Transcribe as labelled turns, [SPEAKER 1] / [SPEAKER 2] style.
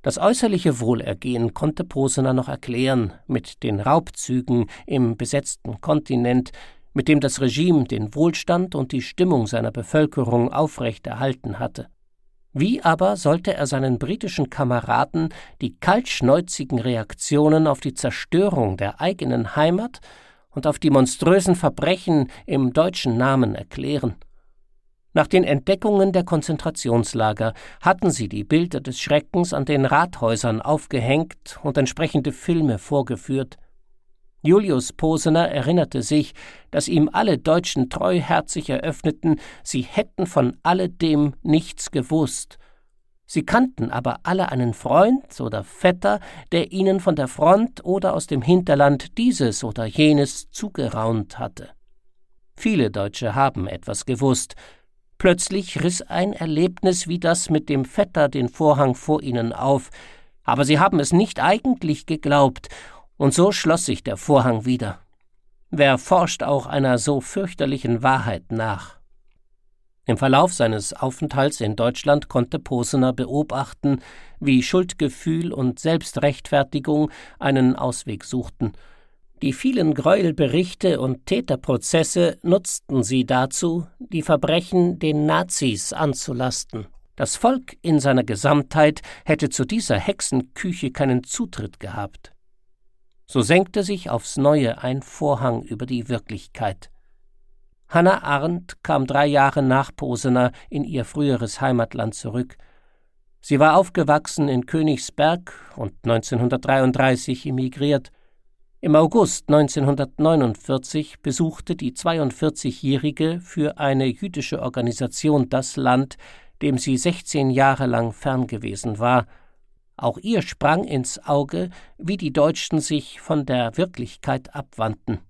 [SPEAKER 1] Das äußerliche Wohlergehen konnte Posener noch erklären mit den Raubzügen im besetzten Kontinent, mit dem das Regime den Wohlstand und die Stimmung seiner Bevölkerung aufrechterhalten hatte. Wie aber sollte er seinen britischen Kameraden die kaltschnäuzigen Reaktionen auf die Zerstörung der eigenen Heimat und auf die monströsen Verbrechen im deutschen Namen erklären? Nach den Entdeckungen der Konzentrationslager hatten sie die Bilder des Schreckens an den Rathäusern aufgehängt und entsprechende Filme vorgeführt. Julius Posener erinnerte sich, dass ihm alle Deutschen treuherzig eröffneten, sie hätten von alledem nichts gewusst. Sie kannten aber alle einen Freund oder Vetter, der ihnen von der Front oder aus dem Hinterland dieses oder jenes zugeraunt hatte. Viele Deutsche haben etwas gewusst. Plötzlich riss ein Erlebnis wie das mit dem Vetter den Vorhang vor ihnen auf, aber sie haben es nicht eigentlich geglaubt, und so schloss sich der Vorhang wieder. Wer forscht auch einer so fürchterlichen Wahrheit nach? Im Verlauf seines Aufenthalts in Deutschland konnte Posener beobachten, wie Schuldgefühl und Selbstrechtfertigung einen Ausweg suchten. Die vielen Gräuelberichte und Täterprozesse nutzten sie dazu, die Verbrechen den Nazis anzulasten. Das Volk in seiner Gesamtheit hätte zu dieser Hexenküche keinen Zutritt gehabt. So senkte sich aufs Neue ein Vorhang über die Wirklichkeit. Hannah Arendt kam 3 Jahre nach Posener in ihr früheres Heimatland zurück. Sie war aufgewachsen in Königsberg und 1933 emigriert. Im August 1949 besuchte die 42-Jährige für eine jüdische Organisation das Land, dem sie 16 Jahre lang fern gewesen war. Auch ihr sprang ins Auge, wie die Deutschen sich von der Wirklichkeit abwandten.